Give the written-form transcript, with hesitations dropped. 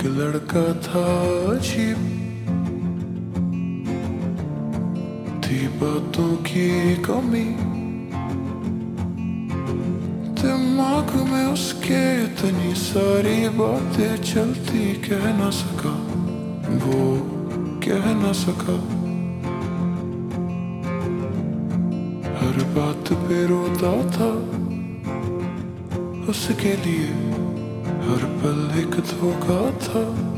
लड़का था अजीब, थी बातों की कमी, दिमाग में उसके इतनी सारी बातें चलती, कह ना सका वो, कह ना सका। हर बात पे रोता था, उसके लिए हर पल एक धोखा था।